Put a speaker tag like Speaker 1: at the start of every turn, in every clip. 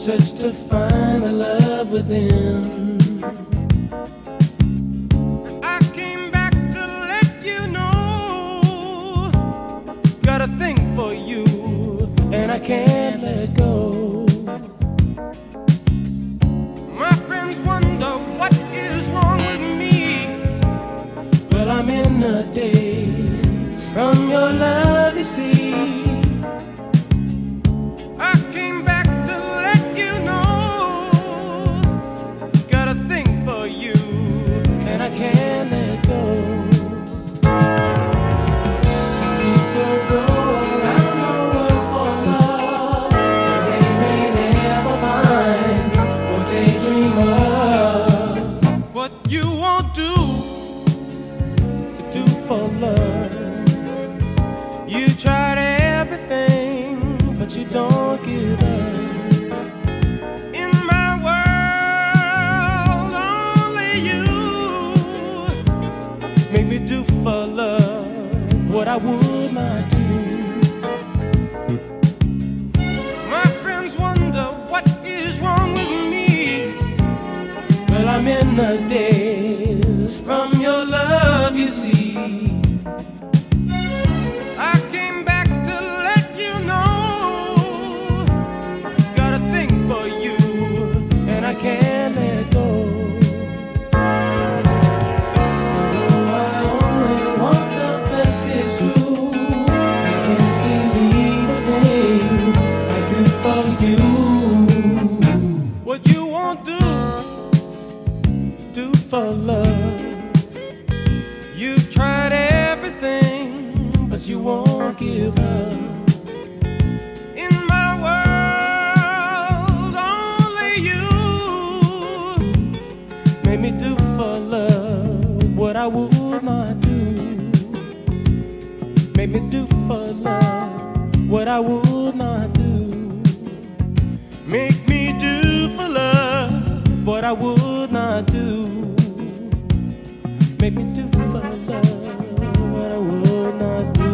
Speaker 1: search to find the love within. I came back to let you know, got a thing for you, and I can't let go. My friends wonder what is wrong with me. Well, I'm in a daze from your love, you see. I came back to let you know, got a thing for you, and I can't let go. Some people go around the world for love, but they may never find what they dream of. What you won't do to do for love. You tried everything, but you don't give up. In my world, only you make me do for love what I would not do. My friends wonder what is wrong with me. Well, I'm in the daze from your love, you see. I came back to let you know, got a thing for you, and I can't let go. Although I only want the best, it's true. I can't believe the things I do for you. What you won't do for love. You've tried everything, but you won't give up. In my world, only you made me do for love what I would not do. Made me do for love what I would not do. Make me do for love what I would not do. Make me do for love what I would not do.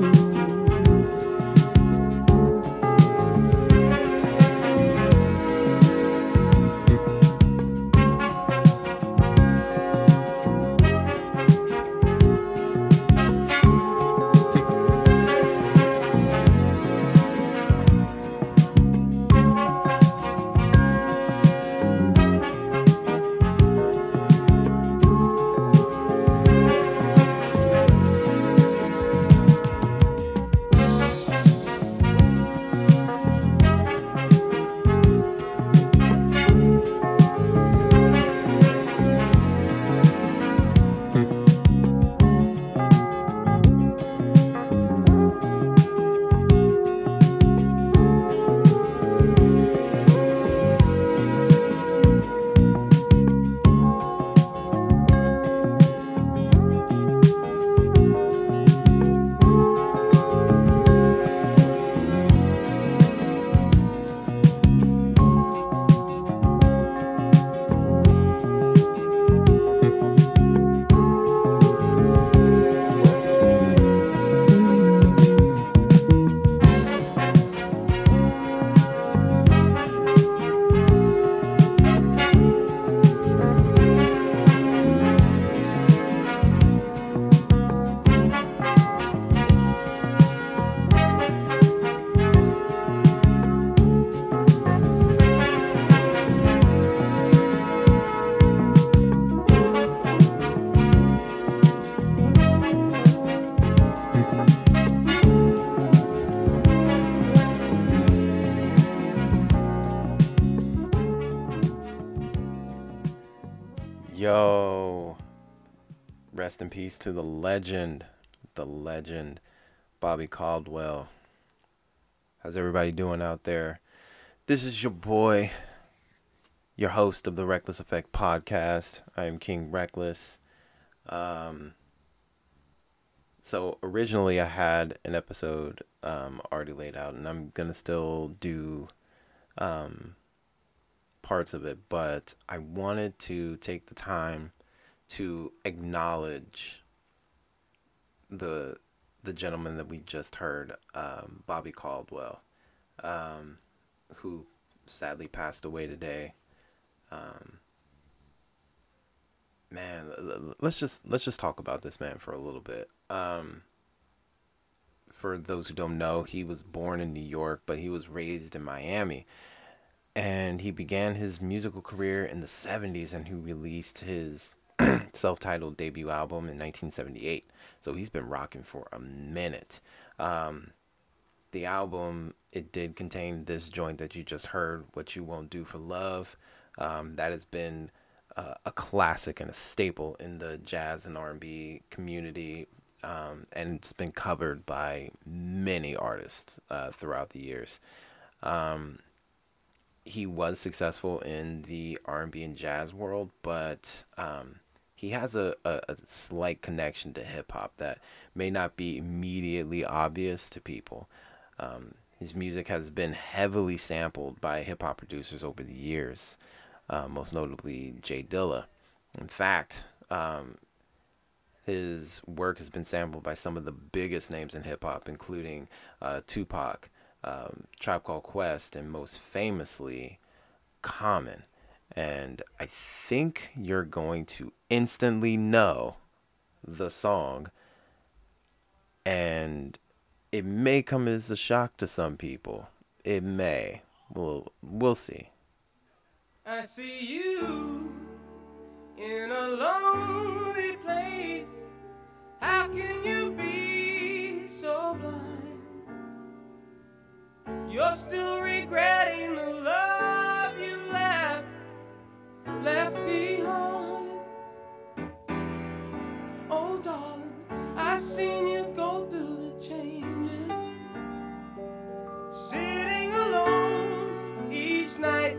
Speaker 2: Yo, rest in peace to the legend, Bobby Caldwell. How's everybody doing out there? This is your boy, your host of the Reckless Effect podcast. I am King Reckless. So originally I had an episode already laid out, and I'm going to still do parts of it, but I wanted to take the time to acknowledge the gentleman that we just heard, Bobby Caldwell, who sadly passed away today. Man, let's just talk about this man for a little bit. For those who don't know, he was born in New York, but he was raised in Miami. And he began his musical career in the 70s, and he released his self-titled debut album in 1978. So he's been rocking for a minute. The album, it did contain this joint that you just heard, What You Won't Do for Love. That has been a classic and a staple in the jazz and R&B community, and it's been covered by many artists throughout the years. He was successful in the R&B and jazz world, but he has a slight connection to hip-hop that may not be immediately obvious to people. His music has been heavily sampled by hip-hop producers over the years, most notably Jay Dilla. In fact, his work has been sampled by some of the biggest names in hip-hop, including Tupac, Tribe Called Quest, and most famously, Common. And I think you're going to instantly know the song, and it may come as a shock to some people. It may. We'll see.
Speaker 1: I see you in a lonely place. How can you be so blind? You're still regretting the love you left behind. Oh darling, I seen you go through the changes, sitting alone each night.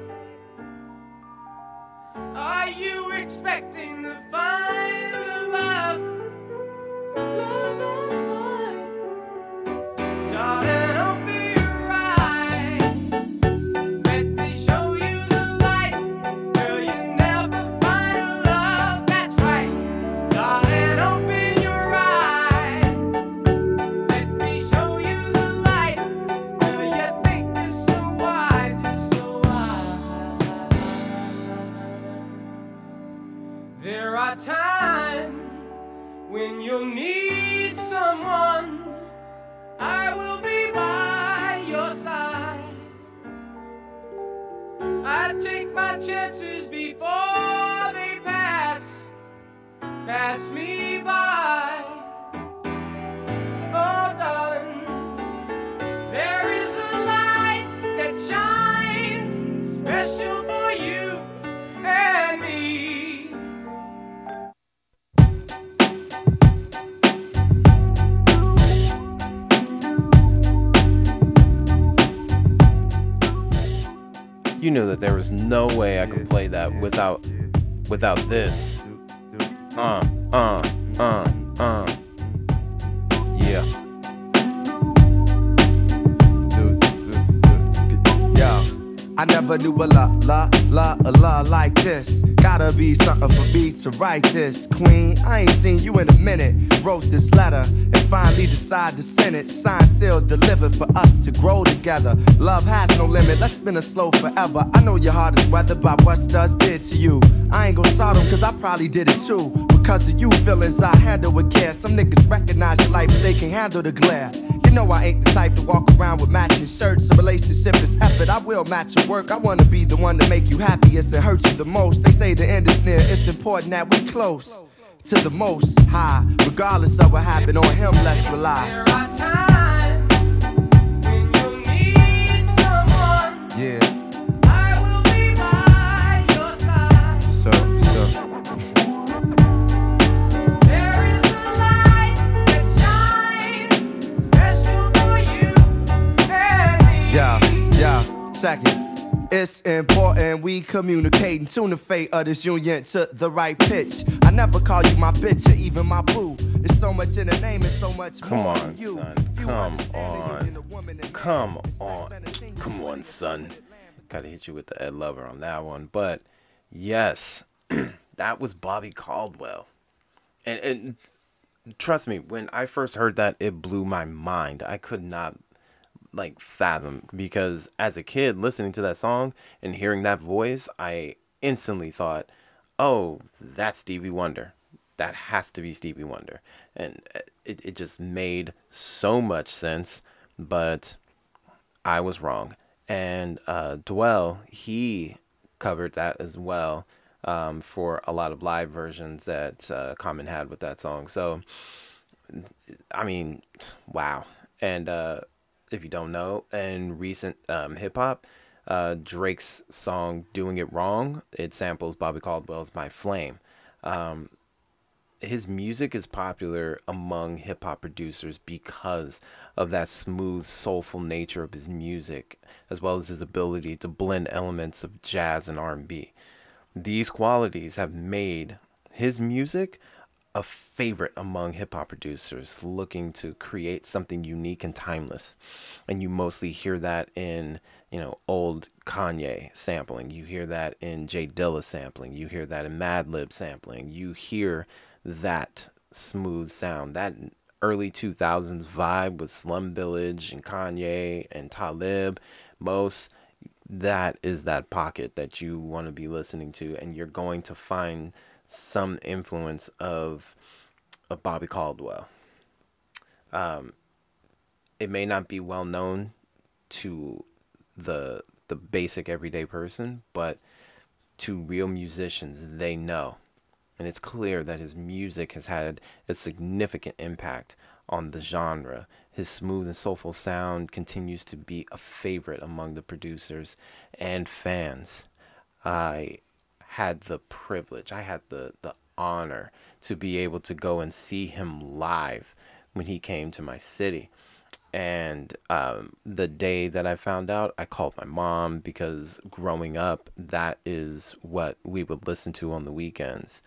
Speaker 1: Are you expecting to find the love that's right? Darling, open your eyes. Let me show you the light. Girl, you never find a love that's right. Darling, open your eyes. Let me show you the light. Girl, you think you're so wise, you're so wise. There are times when you'll need someone. I will be by your side. I take my chances before they pass me by. Oh darling, there is a light that shines special for you and me.
Speaker 2: You knew that there was no way I could play that without this. Yeah.
Speaker 3: I never knew a love like this. Gotta be something for me to write this. Queen, I ain't seen you in a minute. Wrote this letter and finally decided to send it. Signed, sealed, delivered for us to grow together. Love has no limit, let's spin it slow forever. I know your heart is weathered by what studs did to you. I ain't gon' sort them cause I probably did it too. Because of you, feelings I handle with care. Some niggas recognize your life but they can't handle the glare. You know I ain't the type to walk around with matching shirts. A relationship is effort, I will match your work. I wanna be the one to make you happiest and hurt you the most. They say the end is near, it's important that we close to the most high. Regardless of what happened on him, let's rely.
Speaker 1: There are times when you need someone.
Speaker 3: Yeah,
Speaker 1: I will be by your side.
Speaker 3: so
Speaker 1: There is a light that shines special for you and me.
Speaker 3: yeah, second. It's important we communicate and tune the fate of this union to the right pitch. I never call you my bitch or even my boo. There's so much in the name and so much
Speaker 2: Come
Speaker 3: more
Speaker 2: on,
Speaker 3: than you.
Speaker 2: son.
Speaker 3: You
Speaker 2: Come
Speaker 3: understand
Speaker 2: on.
Speaker 3: that you're the woman and
Speaker 2: Come
Speaker 3: man.
Speaker 2: on. Come on, son. Gotta hit you with the Ed Lover on that one. But yes, that was Bobby Caldwell. And trust me, when I first heard that, it blew my mind. I could not like fathom, because as a kid listening to that song and hearing that voice, I instantly thought, oh, that's Stevie Wonder. That has to be Stevie Wonder. And it just made so much sense, but I was wrong. And Dwell, he covered that as well, for a lot of live versions that Common had with that song. So, I mean, wow. And if you don't know, in recent hip hop, Drake's song "Doing It Wrong" it samples Bobby Caldwell's "My Flame." His music is popular among hip hop producers because of that smooth, soulful nature of his music, as well as his ability to blend elements of jazz and R&B. These qualities have made his music a favorite among hip hop producers looking to create something unique and timeless. And you mostly hear that in, old Kanye sampling. You hear that in Jay Dilla sampling. You hear that in Madlib sampling. You hear that smooth sound, that early 2000s vibe with Slum Village and Kanye and Talib, Mos. That is that pocket that you want to be listening to, and you're going to find some influence of Bobby Caldwell. It may not be well known to the basic everyday person, but to real musicians, they know. And it's clear that his music has had a significant impact on the genre. His smooth and soulful sound continues to be a favorite among the producers and fans. I had the privilege, I had the honor to be able to go and see him live when he came to my city. And the day that I found out, I called my mom because growing up, that is what we would listen to on the weekends.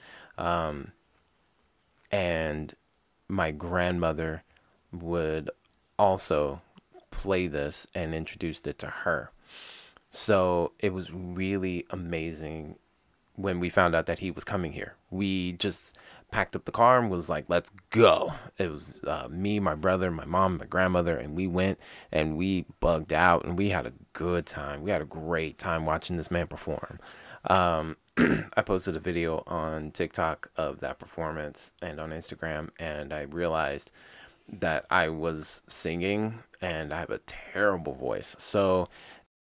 Speaker 2: And my grandmother would also play this and introduced it to her. So it was really amazing when we found out that he was coming here. We just packed up the car and was like, let's go. It was me, my brother, my mom, my grandmother, and we went and we bugged out and we had a good time. We had a great time watching this man perform. I posted a video on TikTok of that performance and on Instagram, and I realized that I was singing and I have a terrible voice. So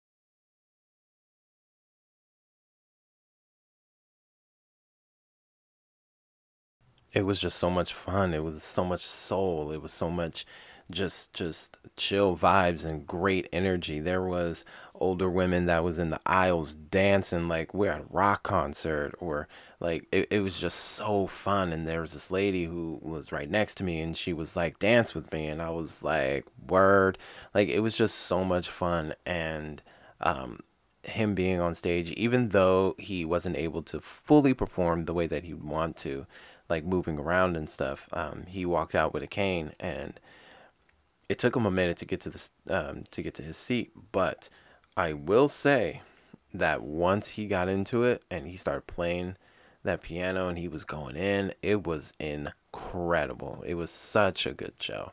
Speaker 2: it was just so much fun. It was so much soul. It was so much just chill vibes and great energy. There was older women that was in the aisles dancing like we're at a rock concert, or like it was just so fun. And there was this lady who was right next to me and she was like, dance with me, and I was like, word. Like it was just so much fun. And him being on stage, even though he wasn't able to fully perform the way that he'd want to, like moving around and stuff, he walked out with a cane, and it took him a minute to get to this, to get to his seat. But I will say that once he got into it and he started playing that piano and he was going in, it was incredible. It was such a good show.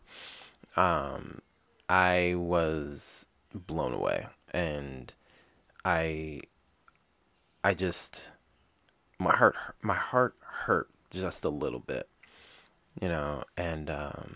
Speaker 2: I was blown away, and I I just my heart hurt just a little bit, and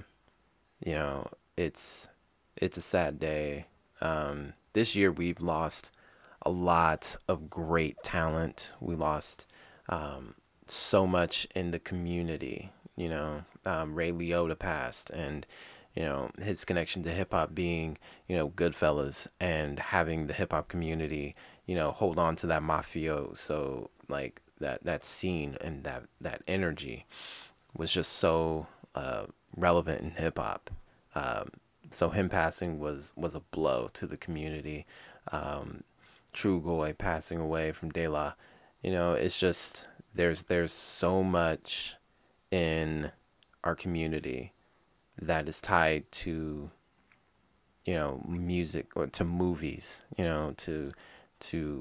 Speaker 2: it's a sad day. This year we've lost a lot of great talent. We lost so much in the community. Ray Liotta passed, and his connection to hip hop being Goodfellas, and having the hip hop community hold on to that mafio. So like that scene and that energy was just so relevant in hip hop. So him passing was a blow to the community. Trugoy passing away from De La, it's just there's so much in our community that is tied to music, or to movies, to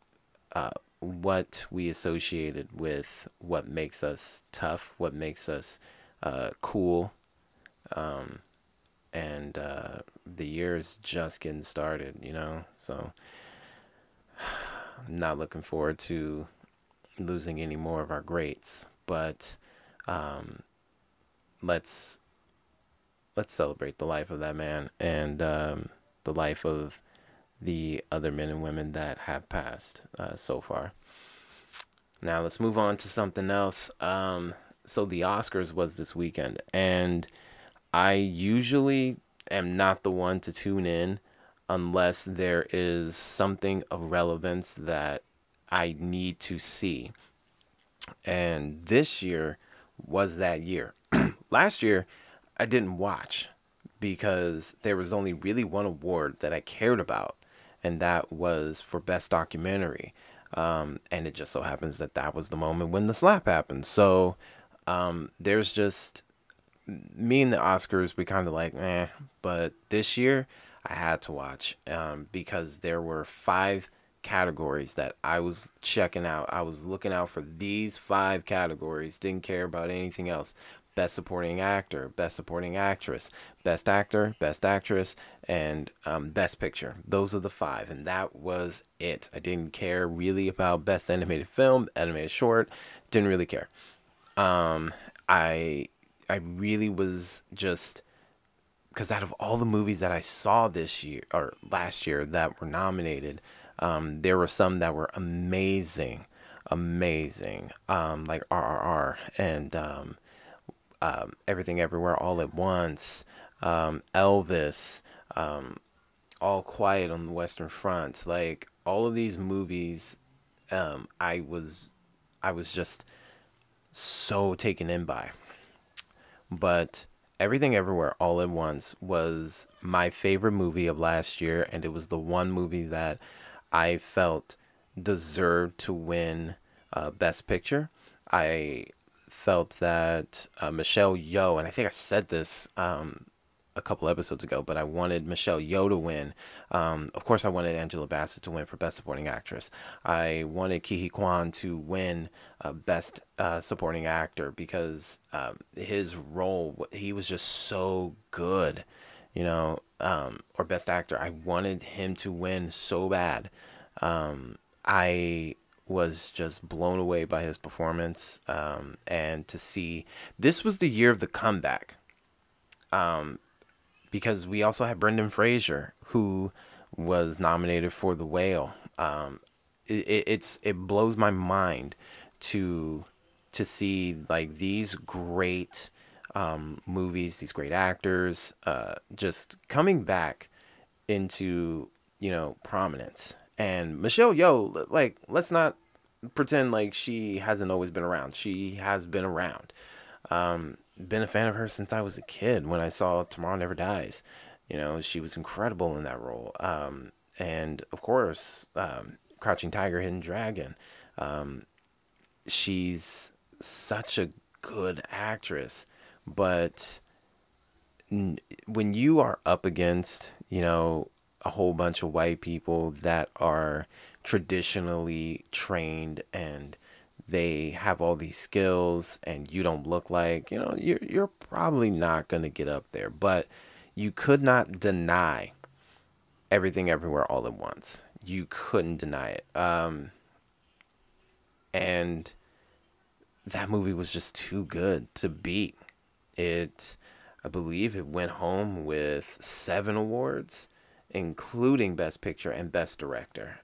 Speaker 2: what we associated with what makes us tough, what makes us cool, and the year's just getting started, you know? So I'm not looking forward to losing any more of our greats, but um, let's let's celebrate the life of that man and the life of the other men and women that have passed so far. Now let's move on to something else. So the Oscars was this weekend, and I usually am not the one to tune in unless there is something of relevance that I need to see. And this year was that year. Last year, I didn't watch because there was only really one award that I cared about, and that was for Best Documentary. And it just so happens that that was the moment when the slap happened. So there's just me and the Oscars, we kind of like, eh. But this year, I had to watch because there were five categories that I was checking out. I was looking out for these five categories, didn't care about anything else. Best Supporting Actor, Best Supporting Actress, Best Actor, Best Actress, and Best Picture. Those are the five, and that was it. I didn't care really about Best Animated Film, Animated Short, didn't really care. Um, I I really was just because out of all the movies that I saw this year or last year that were nominated, there were some that were amazing, amazing, like RRR and Everything Everywhere All at Once, Elvis, All Quiet on the Western Front. Like all of these movies, I was just so taken in by. But Everything Everywhere All at Once was my favorite movie of last year, and it was the one movie that I felt deserved to win Best Picture. I felt that Michelle Yeoh, and I think I said this a couple episodes ago, but I wanted Michelle Yeoh to win. Of course, I wanted Angela Bassett to win for Best Supporting Actress. I wanted Ke Huy Quan to win Best Supporting Actor because his role, he was just so good, you know, or Best Actor. I wanted him to win so bad. I was just blown away by his performance, and to see this was the year of the comeback. Because we also had Brendan Fraser, who was nominated for The Whale. It blows my mind to see like these great movies, these great actors, just coming back into prominence. And Michelle Yeoh, like let's not pretend like she hasn't always been around. She has been around. Been a fan of her since I was a kid when I saw Tomorrow Never Dies. She was incredible in that role. And of course, Crouching Tiger, Hidden Dragon. She's such a good actress, but when you are up against, a whole bunch of white people that are traditionally trained and they have all these skills and you don't look like, you're probably not going to get up there. But you could not deny Everything Everywhere All at Once. You couldn't deny it. And that movie was just too good to beat. I believe it went home with 7 awards, including Best Picture and Best Director.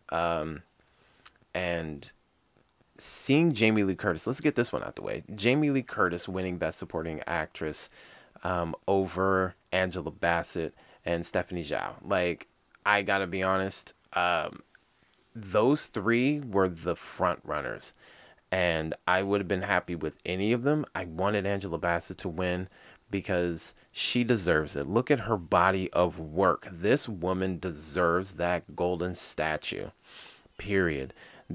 Speaker 2: And seeing Jamie Lee Curtis, let's get this one out the way. Jamie Lee Curtis winning Best Supporting Actress over Angela Bassett and Stephanie Zhao. Like, I gotta be honest, those three were the front runners, and I would have been happy with any of them. I wanted Angela Bassett to win because she deserves it. Look at her body of work. This woman deserves that golden statue. Period.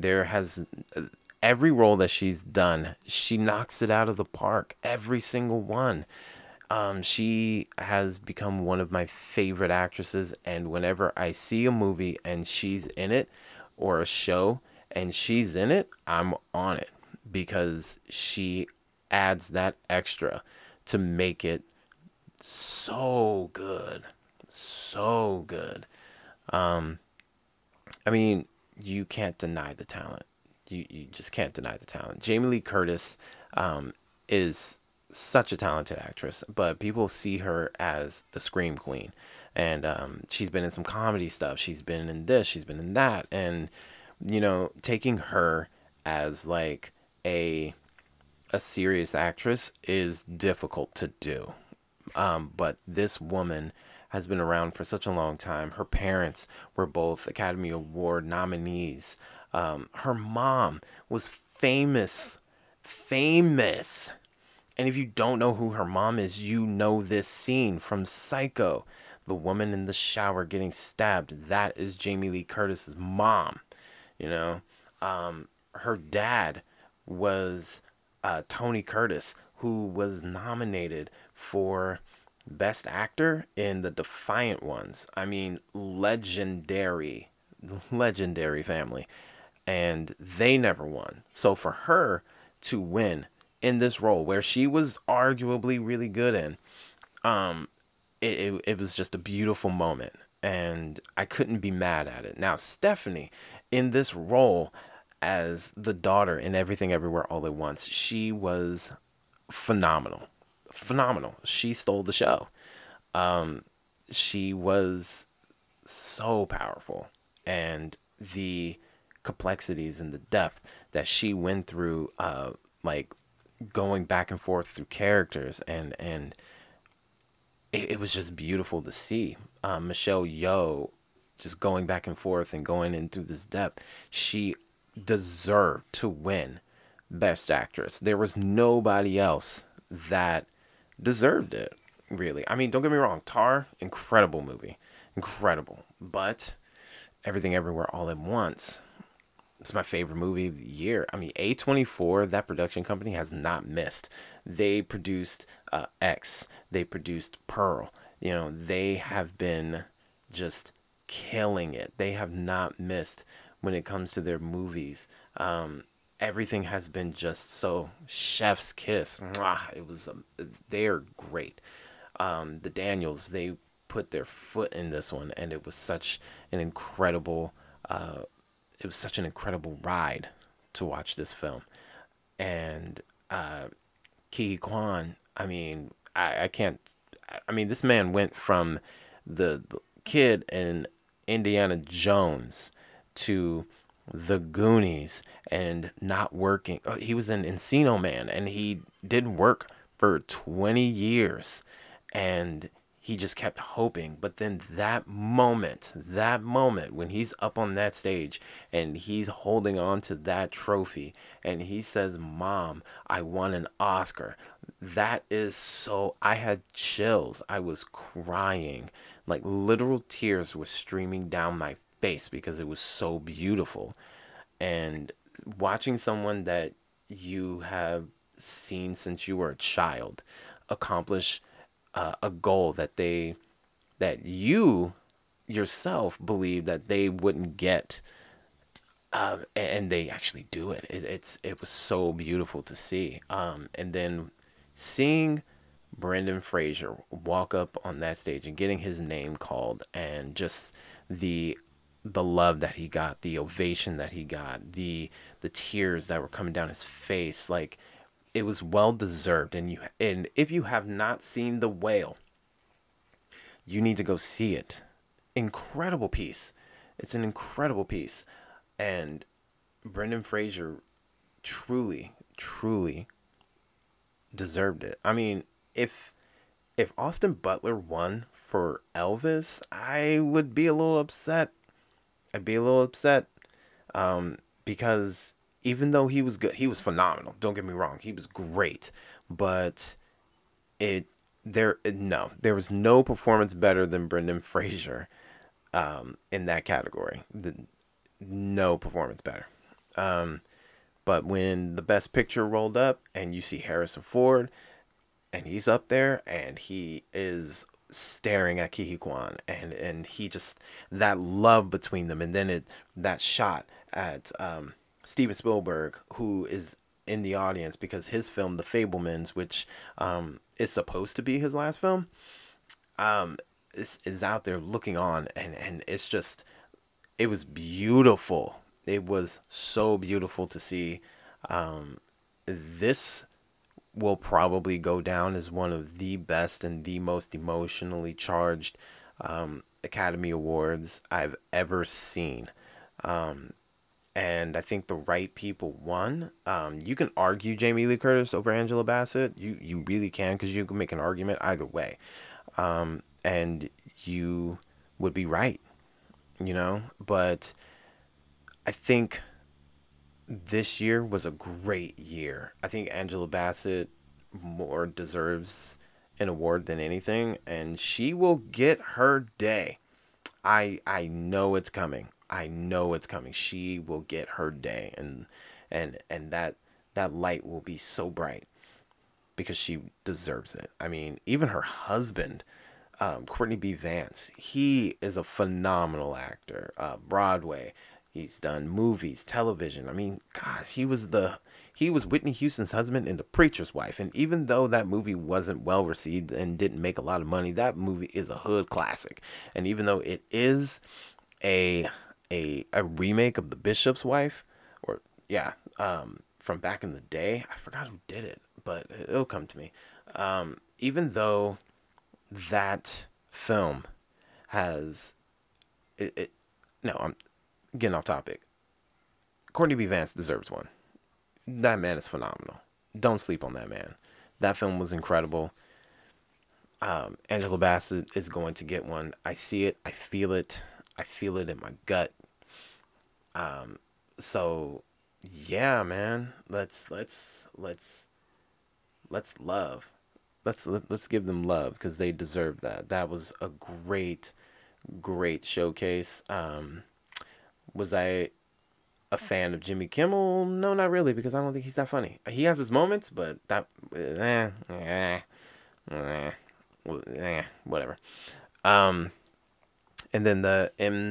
Speaker 2: Every role that she's done, she knocks it out of the park. Every single one. She has become one of my favorite actresses, and whenever I see a movie and she's in it, or a show and she's in it, I'm on it because she adds that extra to make it so good. So good. Um, I mean, you can't deny the talent. You just can't deny the talent. Jamie Lee Curtis is such a talented actress, but people see her as the scream queen. And she's been in some comedy stuff. She's been in this. She's been in that. And taking her as like a a serious actress is difficult to do. But this woman has been around for such a long time. Her parents were both Academy Award nominees. Her mom was famous. And if you don't know who her mom is, you know this scene from Psycho. The woman in the shower getting stabbed. That is Jamie Lee Curtis's mom. You know, her dad was Tony Curtis, who was nominated for Best Actor in The Defiant Ones. I mean, legendary family. And they never won. So for her to win in this role, where she was arguably really good in, it was just a beautiful moment. And I couldn't be mad at it. Now, Stephanie, in this role as the daughter in Everything Everywhere All at Once, she was phenomenal. Phenomenal. She stole the show. She was so powerful. And the complexities and the depth that she went through, like going back and forth through characters, and it was just beautiful to see. Michelle Yeoh just going back and forth and going in through this depth. She deserved to win Best Actress. There was nobody else that deserved it, really. I mean, don't get me wrong, Tar, incredible movie. Incredible. But Everything Everywhere All at Once, it's my favorite movie of the year. I mean, A24, that production company, has not missed. They produced X. They produced Pearl. They have been just killing it. They have not missed when it comes to their movies. Everything has been just so chef's kiss. Mwah. It was, they're great. The Daniels, they put their foot in this one, and it was such an incredible ride to watch this film. And Ke Huy Quan, I mean, I can't. I mean, this man went from the kid in Indiana Jones to The Goonies and not working. He was in Encino Man, and he didn't work for 20 years, and he just kept hoping. But then that moment when he's up on that stage and he's holding on to that trophy and he says, "Mom, I won an Oscar." That is so, I had chills. I was crying. Like literal tears were streaming down my face because it was so beautiful. And watching someone that you have seen since you were a child accomplish a goal that you yourself believe that they wouldn't get, and they actually do it. It was so beautiful to see. And then seeing Brendan Fraser walk up on that stage and getting his name called, and just the love that he got, the ovation that he got, the tears that were coming down his face, like it was well deserved. And if you have not seen The Whale, you need to go see it. Incredible piece. It's an incredible piece. And Brendan Fraser truly deserved it. I mean, if Austin Butler won for Elvis, I would be a little upset. Because even though he was good, he was phenomenal. Don't get me wrong, he was great. But there was no performance better than Brendan Fraser in that category. No performance better. But when the Best Picture rolled up and you see Harrison Ford and he's up there and he is staring at Ke Huy Quan, and he just, that love between them, and then that shot at Steven Spielberg, who is in the audience because his film The Fabelmans, which is supposed to be his last film, is out there looking on, and it's just, it was beautiful. It was so beautiful to see. This will probably go down as one of the best and the most emotionally charged Academy Awards I've ever seen. And I think the right people won. You can argue Jamie Lee Curtis over Angela Bassett. You really can, because you can make an argument either way. And you would be right, But I think this year was a great year. I think Angela Bassett more deserves an award than anything, and she will get her day. I know it's coming. I know it's coming. She will get her day, and that light will be so bright because she deserves it. I mean, even her husband, Courtney B. Vance, he is a phenomenal actor. Broadway, he's done movies, television. I mean, gosh, he was Whitney Houston's husband in The Preacher's Wife, and even though that movie wasn't well received and didn't make a lot of money, that movie is a hood classic. And even though it is a remake of The Bishop's Wife, or from back in the day, I forgot who did it, but it'll come to me. Even though that film has no, I'm getting off topic. Courtney B. Vance deserves one. That man is phenomenal. Don't sleep on that man. That film was incredible. Angela Bassett is going to get one. I see it. I feel it. I feel it in my gut. So yeah, man. Let's love. Let's give them love, because they deserve that. That was a great showcase. Was I a fan of Jimmy Kimmel? No, not really, because I don't think he's that funny. He has his moments, but that whatever. And then the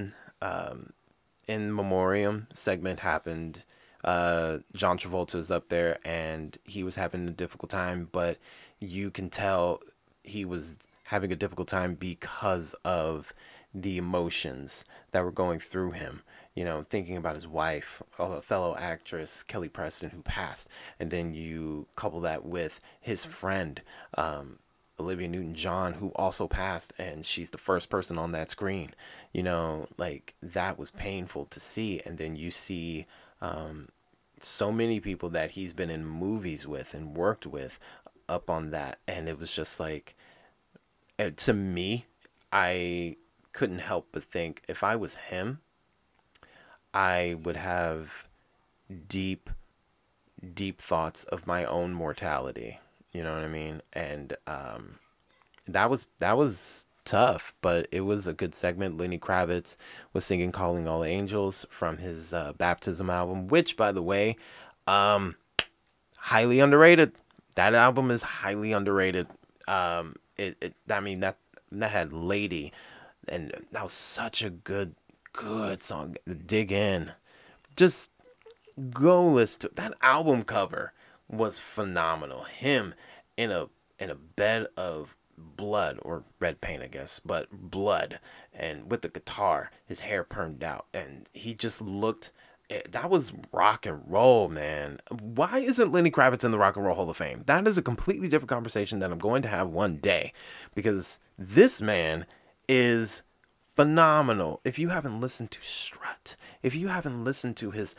Speaker 2: in memoriam segment happened. John Travolta's up there, and he was having a difficult time, but you can tell he was having a difficult time because of the emotions that were going through him. Thinking about his wife, a fellow actress, Kelly Preston, who passed. And then you couple that with his friend, Olivia Newton-John, who also passed, and she's the first person on that screen. That was painful to see. And then you see so many people that he's been in movies with and worked with up on that. And it was just like, to me, I couldn't help but think, if I was him, I would have deep thoughts of my own mortality. You know what I mean? And that was tough, but it was a good segment. Lenny Kravitz was singing "Calling All Angels" from his Baptism album, which, by the way, highly underrated. That album is highly underrated. I mean, that had Lady, and that was such a good song. Dig In. Just go listen to that album. Cover was phenomenal. Him in a bed of blood, or red paint, I guess, but blood, and with the guitar, his hair permed out, and he just looked. That was rock and roll, man. Why isn't Lenny Kravitz in the Rock and Roll Hall of Fame? That is a completely different conversation that I'm going to have one day, because this man is phenomenal. If you haven't listened to Strut, if you haven't listened to his,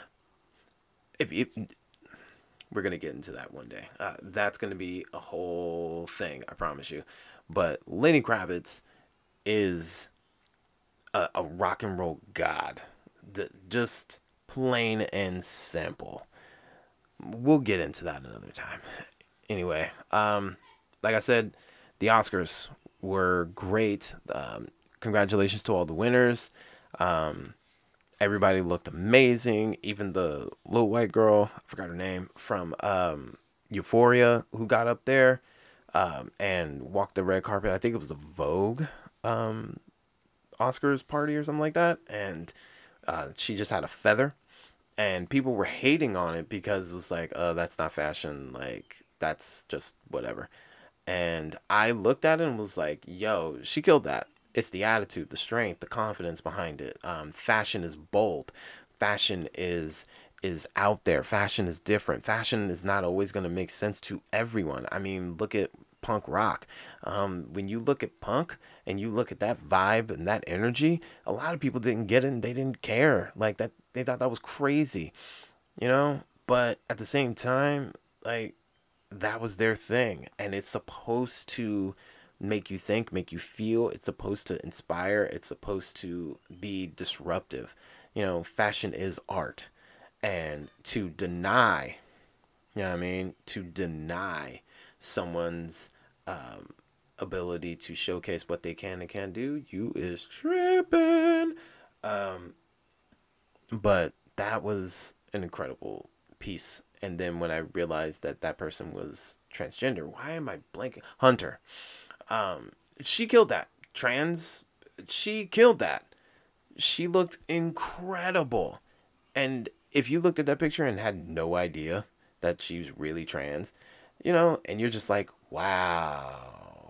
Speaker 2: we're going to get into that one day. That's going to be a whole thing, I promise you. But Lenny Kravitz is a rock and roll god. Just plain and simple. We'll get into that another time. Anyway, like I said, the Oscars were great. Congratulations to all the winners. Everybody looked amazing. Even the little white girl, I forgot her name, from Euphoria, who got up there and walked the red carpet. I think it was the Vogue Oscars party or something like that. And she just had a feather. And people were hating on it because it was like, that's not fashion. Like, that's just whatever. And I looked at it and was like, yo, she killed that. It's the attitude, the strength, the confidence behind it. Fashion is bold. Fashion is out there. Fashion is different. Fashion is not always going to make sense to everyone. I mean, look at punk rock. When you look at punk and you look at that vibe and that energy, a lot of people didn't get it and they didn't care. Like that, they thought that was crazy, you know? But at the same time, like, that was their thing. And it's supposed to make you think, make you feel. It's supposed to inspire. It's supposed to be disruptive. You know, fashion is art. And to deny, you know what I mean? To deny someone's ability to showcase what they can and can't do, you is tripping. But that was an incredible piece. And then when I realized that that person was transgender, why am I blanking? Hunter. She killed that. She killed that. She looked incredible. And if you looked at that picture and had no idea that she was really trans, you know, and you're just like, wow.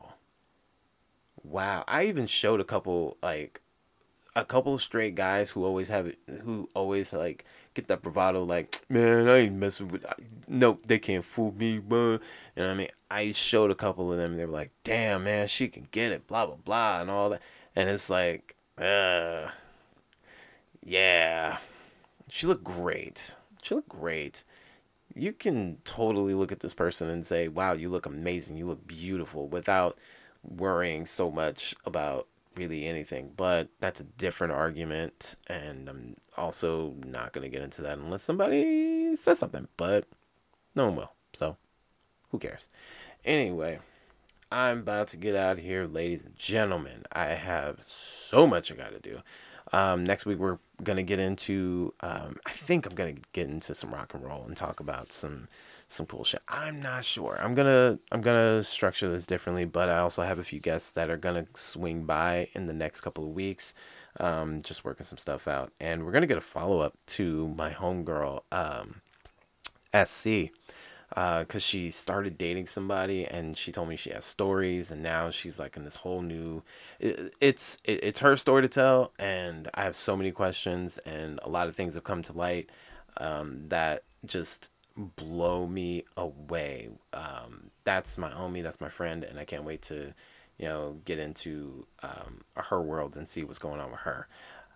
Speaker 2: I even showed a couple of straight guys who always like get that bravado, like, man, I ain't messing with, nope, they can't fool me, but, you know what I mean? I showed a couple of them, and they were like, damn, man, she can get it, blah, blah, blah, and all that. And it's like, yeah, she looked great. You can totally look at this person and say, wow, you look amazing, you look beautiful, without worrying so much about really anything. But that's a different argument, and I'm also not going to get into that unless somebody says something, but no one will, so who cares? Anyway, I'm about to get out of here, ladies and gentlemen. I have so much I got to do. Next week we're going to get into, I think I'm going to get into some rock and roll and talk about some cool shit. I'm not sure. I'm gonna structure this differently, but I also have a few guests that are gonna swing by in the next couple of weeks, just working some stuff out, and we're gonna get a follow-up to my homegirl, SC, because she started dating somebody, and she told me she has stories, and now she's like in this whole new, it's her story to tell, and I have so many questions, and a lot of things have come to light that just blow me away. That's my homie, that's my friend, and I can't wait to, you know, get into her world and see what's going on with her.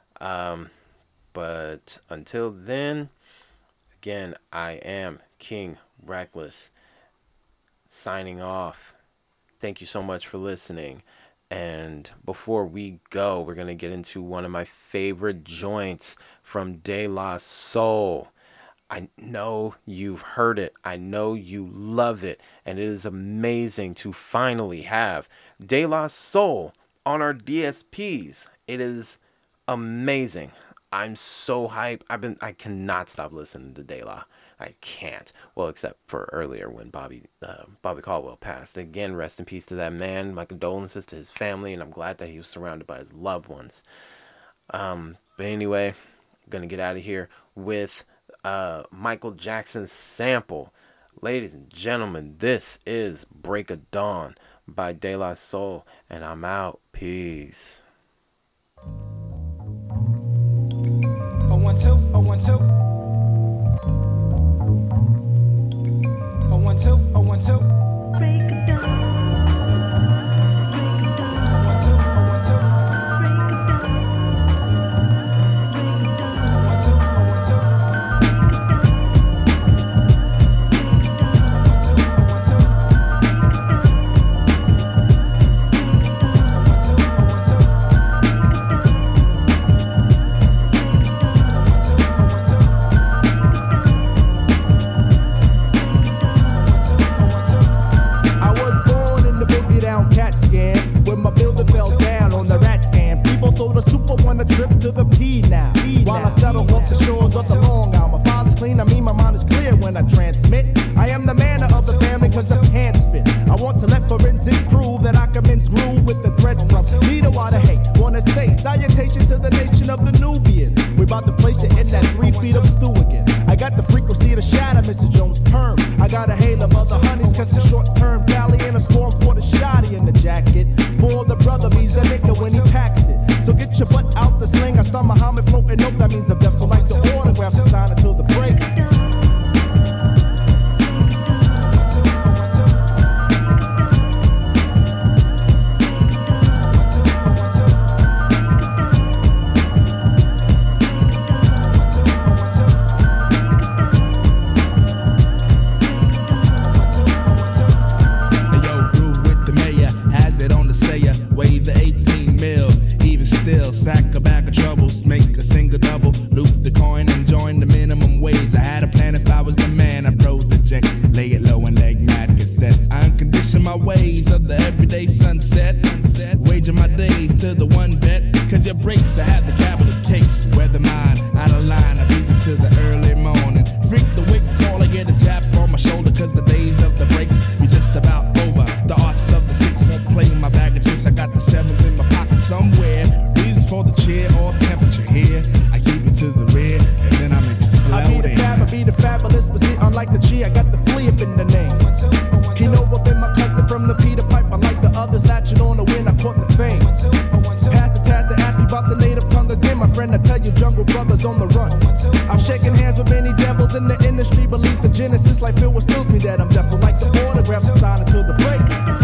Speaker 2: But until then, again, I am King Reckless, signing off. Thank you so much for listening. And before we go, we're gonna get into one of my favorite joints from De La Soul. I know you've heard it. I know you love it. And it is amazing to finally have De La Soul on our DSPs. It is amazing. I'm so hyped. I cannot stop listening to De La. I can't. Well, except for earlier when Bobby Caldwell passed. Again, rest in peace to that man. My condolences to his family, and I'm glad that he was surrounded by his loved ones. But anyway, I'm going to get out of here with Michael Jackson's sample. Ladies and gentlemen, this is Break of Dawn by De La Soul, and I'm out. Peace.
Speaker 1: 012, 012. 012, 012.
Speaker 4: Break of dawn, break of dawn,
Speaker 1: 012, 012.
Speaker 4: break of dawn, break of dawn,
Speaker 1: 012, 012.
Speaker 3: Trip to the P now. While I settle off the shores of the Long Island. My father's clean, I mean my mind is clear when I transmit. I am the manner of the family cause the pants fit. I want to let forensics prove that I can mince groove with the thread from leader water hate. Wanna say salutation to the nation of the Nubians. We about to place it in that 3 feet of stew again. I got the frequency to shatter Mr. Jones' perm. I got a hail of other honeys cause the short term valley and a scorn for the shoddy in the jacket. For the brother, he's the nigga when he pack
Speaker 5: Muhammad floating, nope, that means I'm deaf. So like the autographs, I sign until the break.
Speaker 6: Sack a bag of troubles, make a single double, loop the coin and join the minimum wage. I had a plan if I was the man, I project, lay it low and leg mad cassettes. I uncondition my ways of the everyday sunset, waging my days to the one bet. Cause your breaks, I have the capital case. Weather mine, out of line, I breeze into the early morning. Freak the wick call, I get a tap on my shoulder. Cause the days of the breaks be just about over. The arts of the six won't play my bag of chips. I got the sevens in my pocket somewhere. For the cheer or temperature here, I keep it to the rear, and then I'm exploding.
Speaker 5: I be the fabulous, but see, unlike the G, I got the flea up in the name. Keno up in my cousin from the Peter Pipe. Unlike the others, latching on the win, I caught the fame. Pass the task to ask me about the native tongue again, my friend. I tell you, Jungle Brothers on the run. I'm shaking hands with many devils in the industry. Believe the genesis, like Phil, what stills me that I'm deaf. Like the autograph, I sign until the break.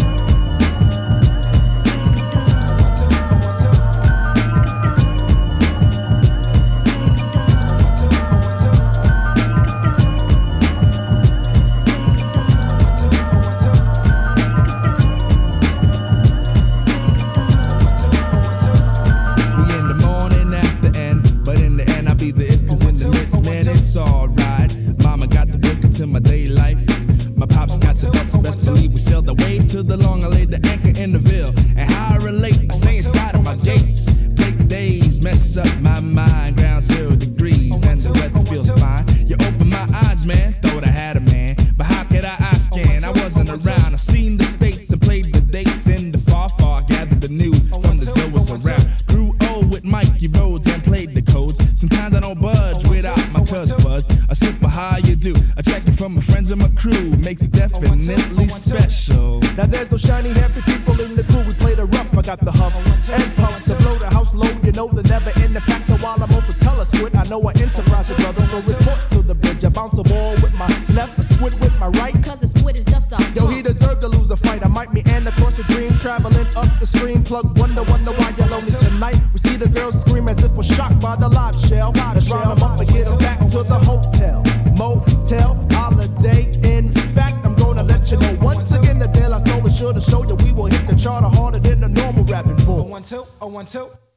Speaker 6: My day life, my pops got the ducks, best believe we sailed the wave to the long. I laid the anchor in the Ville, and how I relate, I stay inside of my gates. Break days, mess up my mind, ground 0 degrees, and the weather feels fine. You open my eyes, man, thought I had a man, but how could I eye scan? I wasn't around. I seen the states and played the dates in the far, gathered the news from the Zoas around. Grew old with Mikey Rhodes and played the codes. Sometimes I don't budge without my cuz fuzz. A simple how you do, a check from my friends and my crew makes it definitely special.
Speaker 5: Now there's no shiny happy people in the crew. We play the rough. I got the huff and puff to blow the house low. You know the never end the factor while I'm over telesquid. I know I enterprise with brother, so report to the bridge. I bounce a ball with my left, a squid with my right.
Speaker 7: Cause the squid is just a
Speaker 5: yo, he deserved to lose a fight. I might meander across your dream, traveling up the stream. Plug wonder why you're lonely tonight. We see the girls scream as if we're shocked by the live shell. Let's round them up and get them back to the hotel, motel, holiday. In fact, I'm gonna let you know once again the deal I sold is sure to show you we will hit the charter harder than the normal rapping bull.
Speaker 1: 1 2 1 2